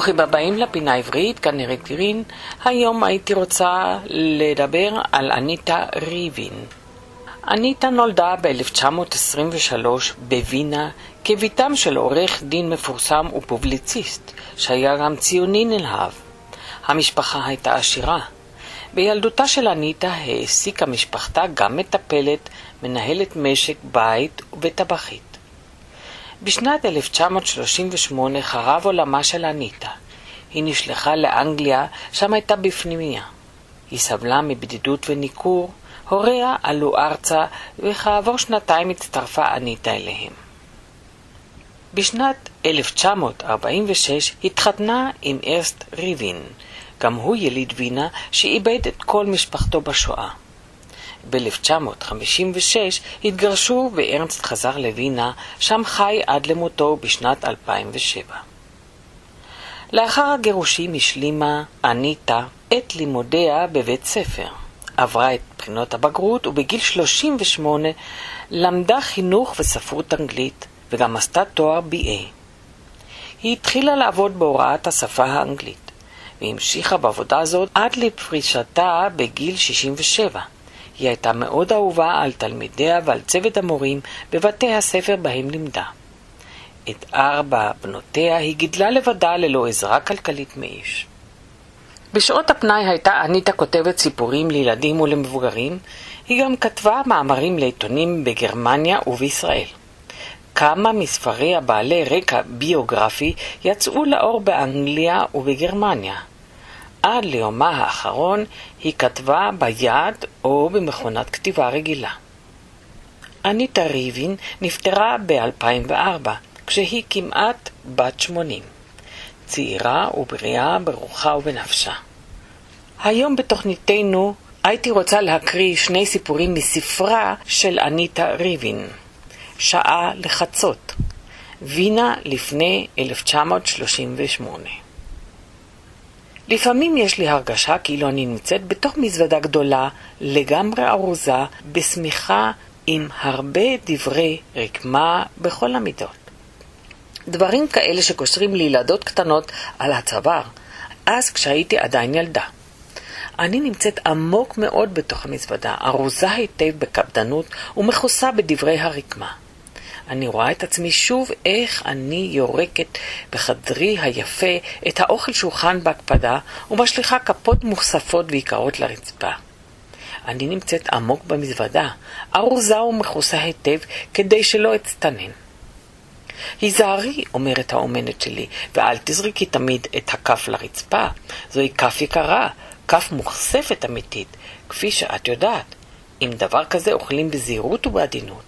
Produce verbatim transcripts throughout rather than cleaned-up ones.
ברוכים הבאים לפינה עברית, כאן נראית גירין. היום הייתי רוצה לדבר על אניטה ריבין. אניטה נולדה ב-אלף תשע מאות עשרים ושלוש בווינה כביתם של עורך דין מפורסם ופובליציסט שהיה גם ציוני נלהב. המשפחה הייתה עשירה. בילדותה של אניטה העסיקה משפחתה גם מטפלת, מנהלת משק בית וטבחית. בשנת אלף תשע מאות שלושים ושמונה חרב עולמה של אניטה. היא נשלחה לאנגליה, שם הייתה בפנימיה. היא סבלה מבדידות וניכור, הוריה עלו ארצה, וכעבור שנתיים הצטרפה אניטה אליהם. בשנת אלף תשע מאות ארבעים ושש התחתנה עם ארנסט ריבין, גם הוא יליד וינה שאיבד את כל משפחתו בשואה. ב-אלף תשע מאות חמישים ושש התגרשו וארנסט חזר לווינה, שם חי עד למותו בשנת אלפיים ושבע. לאחר הגירושים השלימה אניטה את לימודיה בבית ספר. עברה את בחינות הבגרות ובגיל שלושים ושמונה למדה חינוך וספרות אנגלית וגם עשתה תואר בי איי. היא התחילה לעבוד בהוראת השפה האנגלית והמשיכה בעבודה הזאת עד לפרישתה בגיל שישים ושבע. היא הייתה מאוד אהובה על תלמידיה ועל צוות המורים בבתי הספר בהם לימדה. את ארבע בנותיה היא גידלה לבדה ללא עזרה כלכלית מאיש. בשעות הפנאי הייתה אניטה כותבת סיפורים לילדים ולמבוגרים. היא גם כתבה מאמרים לעיתונים בגרמניה ובישראל. כמה מספריה בעלי רקע ביוגרפי יצאו לאור באנגליה ובגרמניה. עד ליומה האחרון היא כתבה ביד או במכונת כתיבה רגילה. אניטה ריבין נפטרה ב-אלפיים וארבע, כשהיא כמעט בת שמונים. צעירה ובריאה ברוחה ובנפשה. היום בתוכניתנו הייתי רוצה להקריא שני סיפורים מספרה של אניטה ריבין. שעה לחצות. וינה לפני אלף תשע מאות שלושים ושמונה. לפעמים יש לי הרגשה כאילו אני נמצאת בתוך מזוודה גדולה, לגמרי ארוזה, בשמיכה עם הרבה דברי רקמה בכל המידות. דברים כאלה שקושרים לילדות קטנות על הצוואר, אז כשהייתי עדיין ילדה. אני נמצאת עמוק מאוד בתוך המזוודה, ארוזה היטב בקפדנות ומכוסה בדברי הרקמה. אני רואה את עצמי שוב איך אני יורקת בחדרי היפה את האוכל שהוכן בהקפדה ומשליחה כפות מוכספות ויקרות לרצפה. אני נמצאת עמוק במזוודה, ארוזה ומכוסה היטב כדי שלא אצטנן. היזהרי, אומרת האומנת שלי, ואל תזריקי תמיד את הכף לרצפה. זוהי כף יקרה, כף מוכספת אמיתית, כפי שאת יודעת. עם דבר כזה אוכלים בזהירות ובעדינות.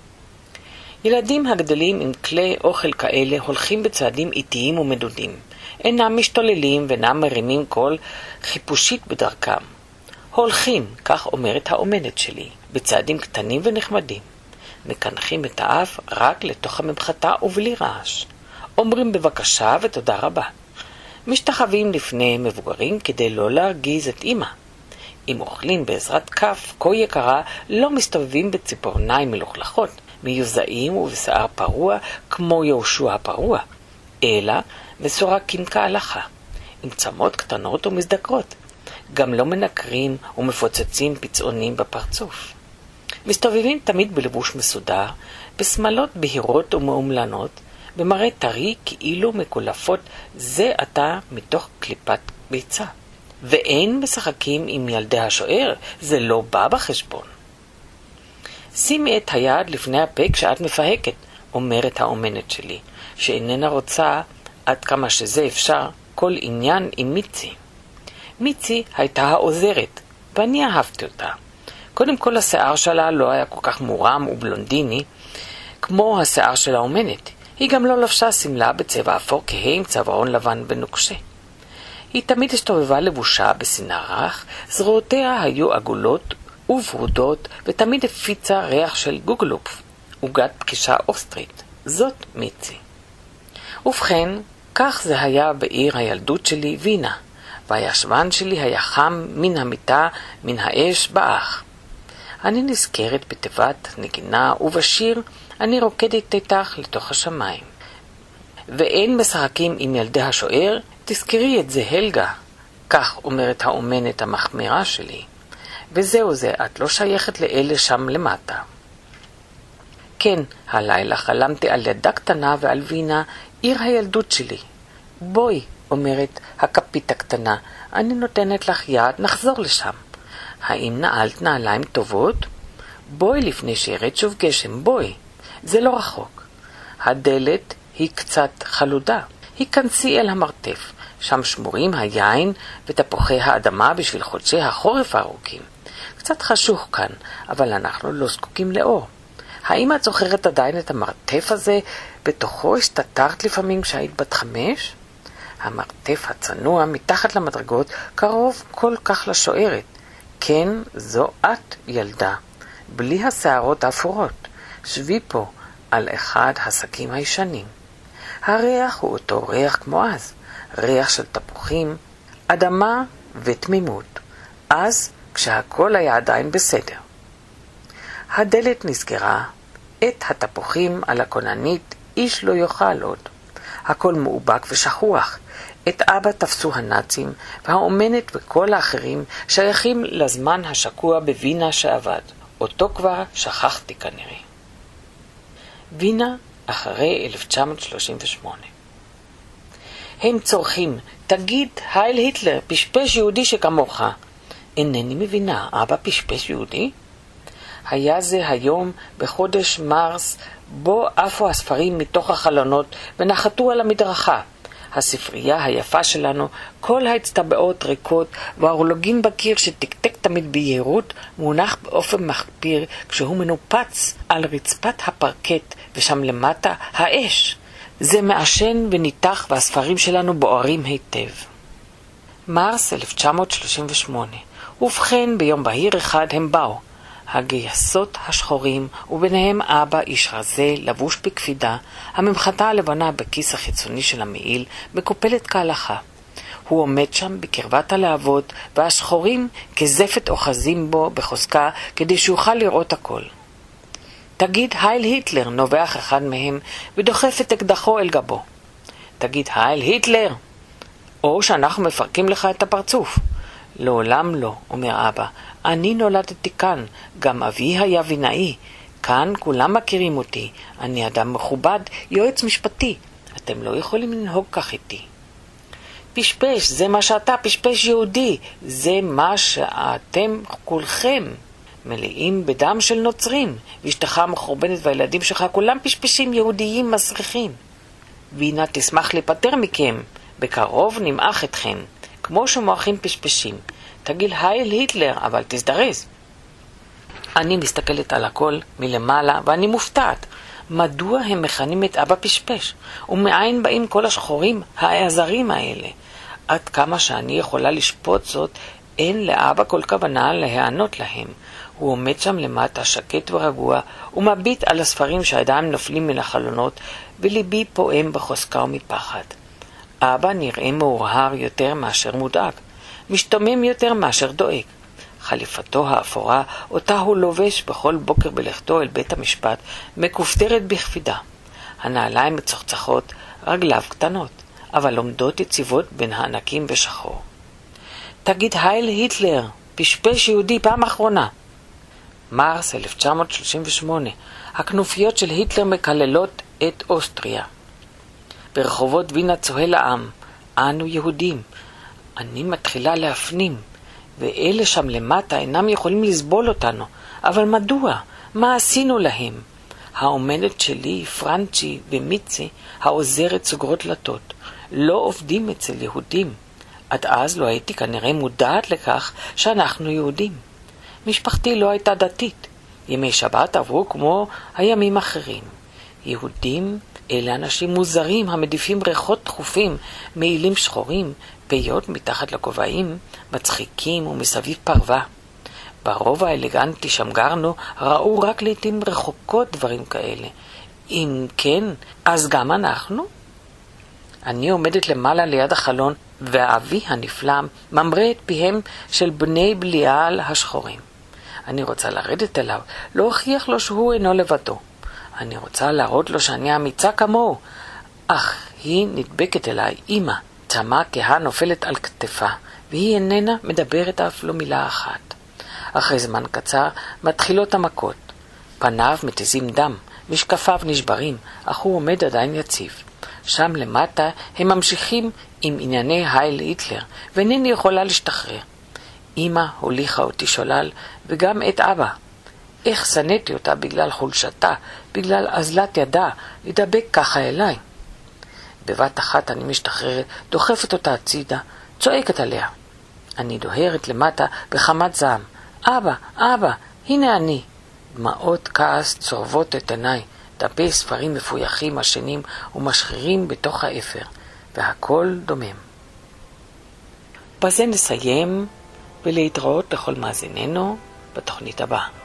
ילדים הגדלים עם כלי אוכל כאלה הולכים בצעדים איטיים ומדודים. אינם משתוללים ואינם מרימים קול חיפושית בדרכם. הולכים, כך אומרת האומנת שלי, בצעדים קטנים ונחמדים. מקנחים את האף רק לתוך הממחטה ובלי רעש. אומרים בבקשה ותודה רבה. משתחווים לפני מבוגרים כדי לא להרגיז את אמא. אם אוכלים בעזרת כף כה יקרה, לא מסתובבים בציפורניים מלוכלכות, מיוזעים ובשיער פרוע כמו יהושע הפרוע, אלא מסורקים כהלכה, עם צמות קטנות ומזדקרות. גם לא מנקרים ומפוצצים פצעונים בפרצוף. מסתובבים תמיד בלבוש מסודר, בסמלות בהירות ומאומלנות, במראה טרי כאילו מקולפות זה עתה מתוך קליפת ביצה. ואין משחקים עם ילדי השוער, זה לא בא בחשבון. שימי את היד לפני הפה כשאת מפהקת, אומרת האומנת שלי, שאיננה רוצה עד כמה שזה אפשר כל עניין עם מיצי. מיצי הייתה העוזרת, ואני אהבתי אותה. קודם כל השיער שלה לא היה כל כך מורם ובלונדיני, כמו השיער של האומנת. היא גם לא לבשה סמלה בצבע אפור כהה עם צווארון לבן ונוקשה. היא תמיד הסתובבה לבושה בסינר רך, זרועותיה היו עגולות וברודות, ותמיד הפיצה ריח של גוגלופ, עוגת פגישה אוסטרית. זאת מיצי. ובכן, כך זה היה בעיר הילדות שלי, וינה, והישבן שלי היה חם מן המיטה, מן האש באח. אני נזכרת בתיבת נגינה, ובשיר אני רוקדת איתך לתוך השמיים. ואין משחקים עם ילדי השוער, תזכרי את זה, הלגה, כך אומרת האומנת המחמירה שלי. וזהו זה, את לא שייכת לאלה שם למטה. כן, הלילה חלמתי על ילדה קטנה ועל וינה, עיר הילדות שלי. בואי, אומרת הכפית הקטנה, אני נותנת לך יד, נחזור לשם. האם נעלת נעליים טובות? בואי לפני שירד שוב גשם, בואי. זה לא רחוק. הדלת היא קצת חלודה. היכנסי אל המרתף. שם שמורים היין ותפוחי האדמה בשביל חודשי החורף הארוכים. קצת חשוך כאן, אבל אנחנו לא זקוקים לאור. האם את זוכרת עדיין את המרתף הזה? בתוכו הסתתרת לפעמים כשהיית בת חמש? המרתף הצנוע מתחת למדרגות קרוב כל כך לשוערת. כן, זו את ילדה, בלי השערות האפורות. שבי פה על אחד השקים הישנים. הריח הוא אותו ריח כמו אז, ריח של תפוחים, אדמה ותמימות. אז כשהכל היה עדיין בסדר. הדלת נסגרה, את התפוחים על הכוננית איש לא יאכל עוד. הכל מאובק ושכוח. את אבא תפסו הנאצים, והאומנת וכל האחרים שייכים לזמן השקוע בווינה שעבד. אותו כבר שכחתי כנראה. וינה אחרי אלף תשע מאות שלושים ושמונה. הם צורכים, תגיד הייל היטלר, פשפש יהודי שכמוך. אינני מבינה, אבא פשפש יהודי? היה זה היום בחודש מרס, בו עפו הספרים מתוך החלונות ונחתו על המדרכה. הספרייה היפה שלנו, כל ההצטבעות ריקות, והאורלוגין בקיר שתקתק תמיד ביהירות, מונח באופן מחפיר כשהוא מנופץ על רצפת הפרקט, ושם למטה האש. זה מעשן וניתח והספרים שלנו בוערים היטב. מרס אלף תשע מאות שלושים ושמונה. ובכן ביום בהיר אחד הם באו. הגייסות השחורים, וביניהם אבא איש רזה, לבוש בקפידה, הממחטה הלבנה בכיס החיצוני של המעיל, מקופלת כהלכה. הוא עומד שם בקרבת הלהבות, והשחורים כזפת אוחזים בו בחוזקה, כדי שיוכל לראות הכל. תגיד הייל היטלר, נובח אחד מהם, ודוחף את אקדחו אל גבו. תגיד הייל היטלר, או שאנחנו מפרקים לך את הפרצוף. לעולם לא, אומר אבא, אני נולדתי כאן, גם אבי היה וינאי. כאן כולם מכירים אותי, אני אדם מכובד, יועץ משפטי. אתם לא יכולים לנהוג כך איתי. פשפש, זה מה שאתה, פשפש יהודי, זה מה שאתם כולכם. מלאים בדם של נוצרים, ואשתך המחורבנת והילדים שלך כולם פשפשים יהודיים מסריחים. וינה תשמח להיפטר מכם, בקרוב נמעך אתכם, כמו שמועכים פשפשים. תגיד הייל היטלר, אבל תזדרז. אני מסתכלת על הכל מלמעלה, ואני מופתעת. מדוע הם מכנים את אבא פשפש? ומאין באים כל השחורים העזרים האלה? עד כמה שאני יכולה לשפוט זאת, אין לאבא כל כוונה להיענות להם. הוא עומד שם למטה, שקט ורגוע, ומביט על הספרים שהידיים נופלים מן החלונות, וליבי פועם בחוזקה ומפחד. אבא נראה מאורהר יותר מאשר מודאג, משתומם יותר מאשר דואג. חליפתו האפורה, אותה הוא לובש בכל בוקר בלכתו אל בית המשפט, מקופטרת בכבידה. הנעליים מצוחצחות, רגליו קטנות, אבל עומדות יציבות בין הענקים בשחור. תגיד הייל היטלר, פשפש יהודי פעם אחרונה. מרס אלף תשע מאות שלושים ושמונה. הכנופיות של היטלר מקללות את אוסטריה. ברחובות וינה צוהל העם, אנו יהודים. אני מתחילה להפנים, ואלה שם למטה אינם יכולים לסבול אותנו. אבל מדוע? מה עשינו להם? האומנת שלי, פרנצ'י ומיצי, העוזרת סוגרות דלתות. לא עובדים אצל יהודים. עד אז לא הייתי כנראה מודעת לכך שאנחנו יהודים. משפחתי לא הייתה דתית. ימי שבת עברו כמו הימים אחרים. יהודים אלה אנשים מוזרים המדיפים ריחות תחופים, מעילים שחורים, פיות מתחת לכובעים, מצחיקים ומסביב פרווה. ברוב האלגנטי שמגרנו ראו רק לעתים רחוקות דברים כאלה. אם כן, אז גם אנחנו? אני עומדת למעלה ליד החלון, והאבי הנפלא ממרה את פיהם של בני בליעל השחורים. אני רוצה לרדת אליו, להוכיח לו שהוא אינו לבדו. אני רוצה להראות לו שאני אמיצה כמוהו. אך היא נדבקת אליי, אמא, עצמה כהה נופלת על כתפה, והיא איננה מדברת אף לא מילה אחת. אחרי זמן קצר מתחילות המכות. פניו מתיזים דם, משקפיו נשברים, אך הוא עומד עדיין יציב. שם למטה הם ממשיכים עם ענייני הייל היטלר, ואינני יכולה להשתחרר. אמא הוליכה אותי שולל, וגם את אבא. איך שנאתי אותה בגלל חולשתה, בגלל אזלת ידה, לדבק ככה אליי. בבת אחת אני משתחררת, דוחפת אותה הצידה, צועקת עליה. אני דוהרת למטה בחמת זעם. אבא, אבא, הנה אני. דמעות כעס צורבות את עיניי, דפי ספרים מפויחים השנים ומשחירים בתוך האפר, והכל דומם. בזה נסיים, ולהתראות לכל מאזיננו בתוכנית הבאה.